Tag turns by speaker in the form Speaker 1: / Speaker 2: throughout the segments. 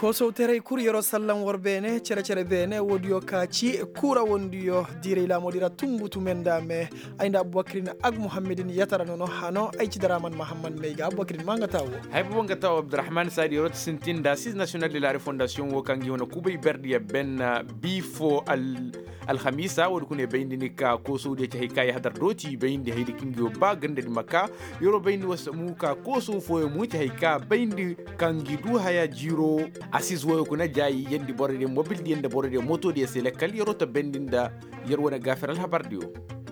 Speaker 1: koso tere kuriyoro sallan worbene cere bene wodiyo kaci kura wondiyo dire la modira tumbutu mendame ainda abubakrin ag muhammedin yatara nono hano aici daraman muhammad meiga abubakrin mangatawo
Speaker 2: haybo ngatawo abdurrahman sadi rot sintin da sis national de la fondation wo kangi wono kubay berdi ben bifo al khamisa wodi kune bayndi ni ka koso de ci kay hadar doti bayndi haydi kingo ba gande di makka yoro bayndi wasamu ka koso fo mu ci ka bayndi kangi du haya jiro asis woyo kuna jayi yendi borede mobile yende borede moto de sele kal yoro to bendinda yerwona gaferal habardiyo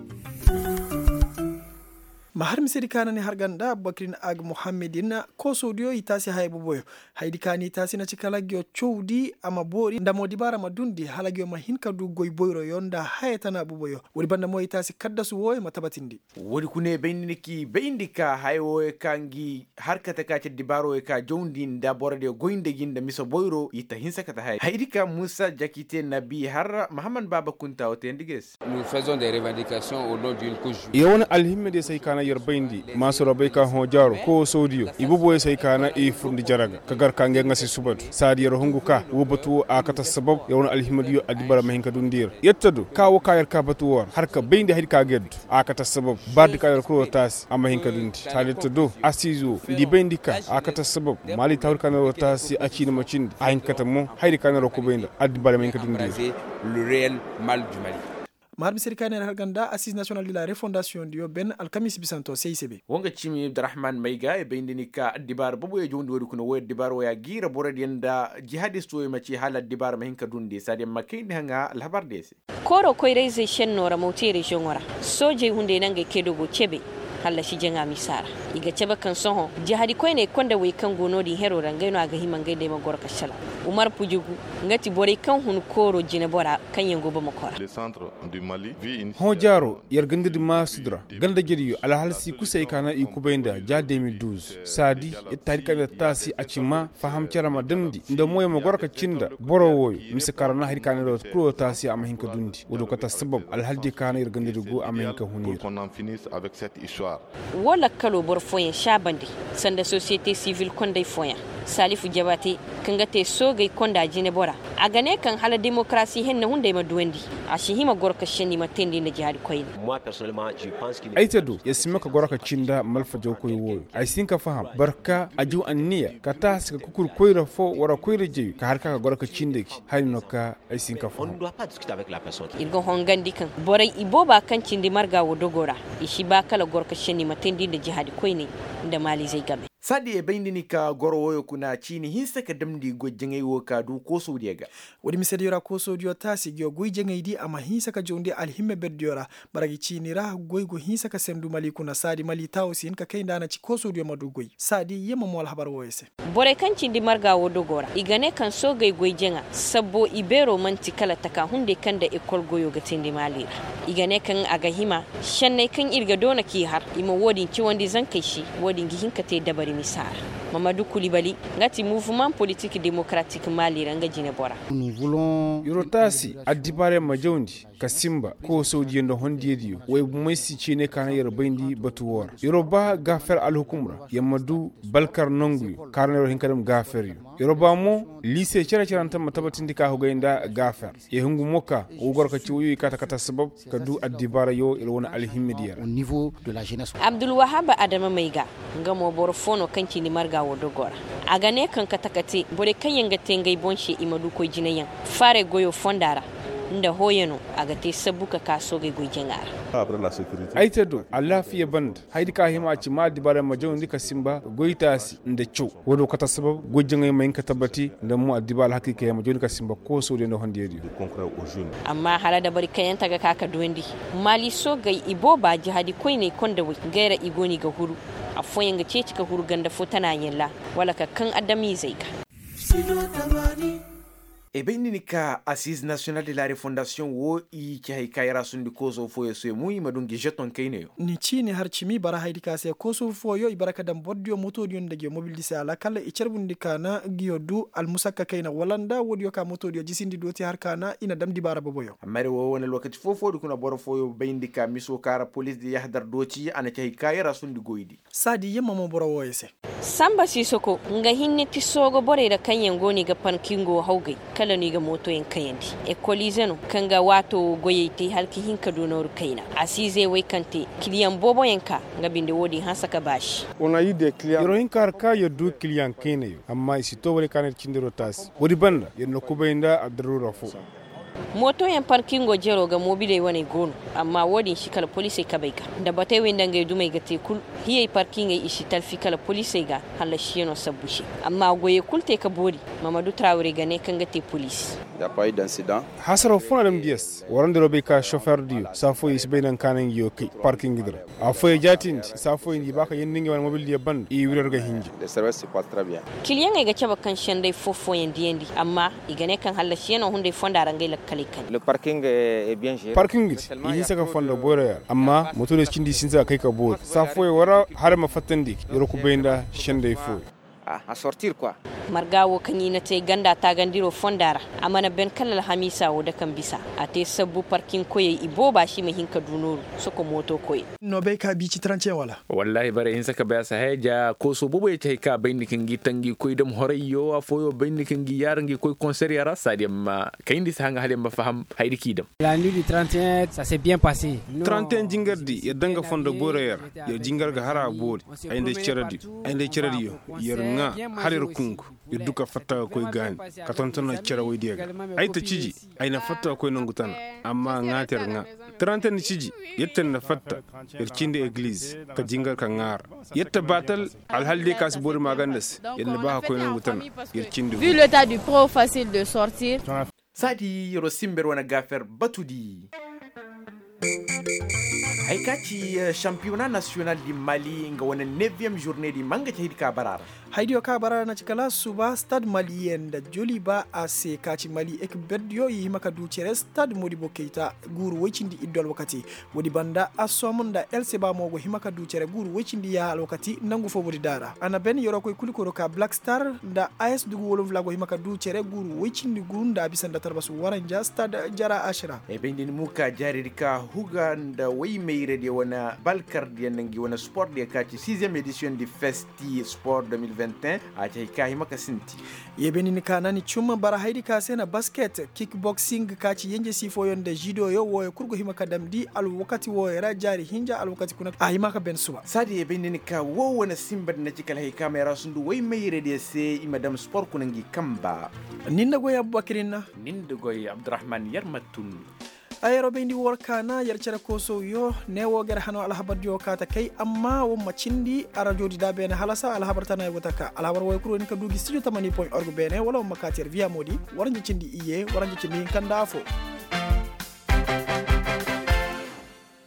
Speaker 1: mahar misiri kanani harganda abubakrin ag muhammedin ko sodiyo itasi haybu boyo haydi kani itasi na cikalagyo chowdi ama bori ndamodi bara madundi halagyo mahinka du goy boyro yonda hayatana abuboyo wori banda mo itasi kaddasu woy matabatindi
Speaker 2: wori kune beyndiki beyndika haywo kangi harkata ka ceddi baro ka jowndi nda borade goynde ginda miso boyro ita hinsakata haydi ka musa jakite nabi har muhammad baba kunta o tendiges
Speaker 3: nous faisons des revendications au nom d'une couche
Speaker 4: yewon alhimmede say kana yerbayndi masoro bay ka ho jaro ko sodiyo ibubo say kana e fundi jaraga kagar kange ngasi subatu sadi yero hungu ka wobatu akata sabab yewon alhimmediyo adibara mahinka dundir yettadu kawo kayar ka batu wor harka bayndi hadi ka geddu akata sabab bardi kayar ko tas amahinka dundi salito do asizo di bayndi ka akata sabab mali tawr kana tasi acina macindi ahinkata mo haydi kana ro ko bayndi adibara mahinka dundir
Speaker 3: le réel mal du Mali.
Speaker 1: mahar misiri kanani harganda assise national de la refondation dio ben alkamis bisanto CICB
Speaker 2: wonga chimi abdurrahman maiga e beyndini ka dibar bobo e jondi wodi kuno wodi dibar ya gira borade yenda jihadist wo maci hala dibar mahinka dundi sadi makindi hanga alhabardese
Speaker 5: koro koyreze shennora mawtiri jongora soje hunde nange kedogo chebe halla shi jenga misara iga ceba kan soho jihadi koyne konda way kan gonodi hero rangayno aga himangai de magor kashala umar pujugu ngati bore kan hun koro jine bora kan yango ba makora
Speaker 6: le centre du Mali
Speaker 4: ho jaro yergandidi masudra ganda jeriyo ala halsi kusay kana i kubenda ja 2012 sadi itarika tasi acima faham cerama damdi ndo moyo magor ka cinda boro woyo misakarana hadi kana ro kuro tasi amahinka dundi wodo kata sabab al haldi kana yergandidi go amahinka hunir
Speaker 6: qu'on en finisse avec cette histoire
Speaker 5: wala kalo bor foyen shabandi sanda société civile konday foyen salifu jabati kangate sogay konda jine bora agane kan hala démocratie hen hunde ma duwendi ashihima gorka sheni matendi na jihad koyni
Speaker 7: moi personnellement je pense qu'il
Speaker 4: aitadu yasimaka gorka cinda malfa jawkoy woyo ay sinka faham barka aju anniya kata sika kukur koyra fo wara koyra jewi ka harka gorka cindeki haynoka ay sinka faham
Speaker 7: on ne doit pas discuter avec la personne
Speaker 5: ilgo hongandi kan boray iboba kan cindi marga wodogora ishiba kala gorka sheni matendi na jihad koyni nda mali zai gabe
Speaker 2: sadi e beyndini ka goro woyo kuna chini hinsa ka damdi gojjengay wo ka du ko sodiyaga
Speaker 1: wodi misediora ko sodio tasi gyo goyjengay di ama hinsa ka jonde alhimme beddiora baragi chini ra goygo hinsa ka sendu mali kuna sadi mali tawsin ka kay ndana ci ko sodio madu goy sadi yema mol habar woyese
Speaker 5: bore kan cindi marga wodogora igane kan sogay goyjenga sabbo ibero manti kala taka hunde kanda ekol goyo ga tindi mali igane kan aga hima shannay kan irga dona ki har imo wodin ci wandi zankai shi wodin gi hinka te dabari misara Mamadou Koulibaly ngati mouvement politique démocratique Mali ranga jine bora
Speaker 4: nous voulons yorotasi adibare majawndi kasimba ko sodi ndo hondiyediyo way moysi cine kana yer bayndi batuwor yoruba gafer al hukumra yamadu balkar nongu karnero hinkadam gafer yoruba mo lycée ceranta matabatindi ka hogayda gafer e hungu moka o gorka ci wuyi kata sabab kadu adibare yo ilwona alhimmidiya
Speaker 7: au niveau de la jeunesse
Speaker 5: Abdul Wahab Adama Maiga ngamo borfono kanci ni marga wodogora agane kan katakati bore kan yanga tengay bonshi imadu ko jinayan fare goyo fondara nda hoyeno agate sabuka kaso ga gojengara
Speaker 6: après la sécurité
Speaker 4: aitado alafiya band haidi ka hima ci ma dibare majon dika simba goitasi nda chu wodo kata sabab gojengay mayin katabati nda mu adibal hakika ya majon ka simba ko so de no hondiyedi
Speaker 6: concret aux jeunes
Speaker 5: amma hala da bari kayan taga kaka duwendi mali so ga ibo ba jihadi koine konda wi gaira igoni ga huru a foyin ga ceci ka huru ganda fo tana yella wala ka kan adami zai ka
Speaker 2: e bindini ka assise nationale de la refondation wo i ci hay kayra sundi koso foyo so muy madungi jeton kayne yo
Speaker 1: ni chini har chimi bara haydi kase koso foyo ibaraka dam boddio moto di onde mobile di sala kala e cerbundi kana giyodu al musakka kayna walanda wodi ka moto di jisindi doti har kana ina dam di bara boboyo
Speaker 2: amare wo wona lokati fofo du kuna boro foyo bindi ka miso kara police di yahdar doti ana ci hay kayra sundi goydi
Speaker 1: sadi yemma mo boro woyese
Speaker 5: samba sisoko nga hinne tisogo bore da kanyen goni ga pankingo haugai kala ni ga moto yin kayandi e kolizeno kanga wato goyete halki hinka donor kaina asize wai kante kiliyan bobo yanka nga binde wodi hansaka bashi
Speaker 4: on a eu des clients yoro hinkar ka yoddu client kene yo amma isi to wale kanet cindiro tas wodi banda yenno kubayinda abdurura fo
Speaker 5: moto yan parkingo jero ga mobile wani gono amma wodin shi kala police ka baika da batai wenda ga dumai ga tekul hiye parkinga ishi talfi kala police ga hala shi no sabushi amma goye kulte ka bori Mamadou Traoré ga ne kan ga te police
Speaker 8: ya pas eu d'incident
Speaker 4: hasaro fona dem dies warande robe ka chauffeur dio sa fo is beinan kanen yoki parking dira a fo jatin sa fo indi baka yenninge wan mobile di ban e wirer ga hinji
Speaker 8: le service se passe très bien
Speaker 5: kiliyan ga caba kan shandai fofo yendi amma igane kan hala shi no hunde fonda rangai kalikan
Speaker 8: le parking est bien géré
Speaker 4: parking yi saka fonda bore amma moto da cindi sinza kai ka bo sa fo wara har ma fatandi yoro ku beinda shende fo
Speaker 8: à sortir quoi
Speaker 5: margawo kanyi na te ganda ta gandiro fondara amana ben kala hamisa wo da kan bisa ate sabbu parking koye ibo ba shi mai hinka dunuru soko moto koye
Speaker 1: no be ka bici 30 wala
Speaker 2: wallahi bare hin saka baya sa heja ko so bobo ya ka bayni kan gi tangi koy dum horayyo afoyo bayni kan gi yarangi koy concert yara sadim kayndi sa hanga halim ba faham haydi kidam
Speaker 9: la nuit du 31 ça s'est bien passé
Speaker 4: 31 jingardi ya danga fonda boreyer ya jingarga hara bodi ayde ceradi yo nga harir kungu duka fatta koy gani katontona cera waydiga ay ta ciji ay na fatta koy nongutana amma ngater nga 30 ciji yetten na fatta cinde église ka jingar ka ngar yetta batal al halde kas bori magandes yenne ba koy nongutana cinde
Speaker 10: vu l'état du pro facile de sortir
Speaker 2: sadi yoro simber wana gafer batudi Haikachi championnat national di Mali nga wana 9e journée di manga chahidi ka barara
Speaker 1: haydio ka barara na cikala suba stade malien da joliba AC kaci Mali ek beddio yi maka du cere stade Modibo Keita guru wecindi iddol wakati wodi banda asomunda LC ba mogo himaka du cere guru wecindi ya wakati nangu fo wodi dara ana ben yoro koy kulikoro ka Black Star da AS dugu wolum vlago himaka du cere guru wecindi gurunda bisanda tarbasu waranja stade jara ashira
Speaker 2: e bendin muka jari ka huganda way meire di wana balkar di nangi wana sport di kaci 6e édition di Festi Sport 2021 a cai kai maka sinti
Speaker 1: yebeni ni kanani chuma bara haydi ka sena basket kickboxing kaci yenje sifo yonde judo yo wo kurgo himaka damdi al wakati wo era jari hinja al wakati kuna a himaka ben suba
Speaker 2: sadi yebeni ni ka wo wana simba na cikala hay kamera sundu way meire di se imadam sport kunangi kamba
Speaker 1: ninda goy Abubakirina
Speaker 2: ninda goy Abdurrahman Yarmatun
Speaker 1: ayro bendi workana yarcere koso yo newo gar hano alhabar yo kata kai amma wo macindi arajodi da bene halasa alhabar tana wotaka alhabar way kuro ni ka dugi studio 80.org bene wala makatier via modi waranje cindi iye waranje cindi kanda fo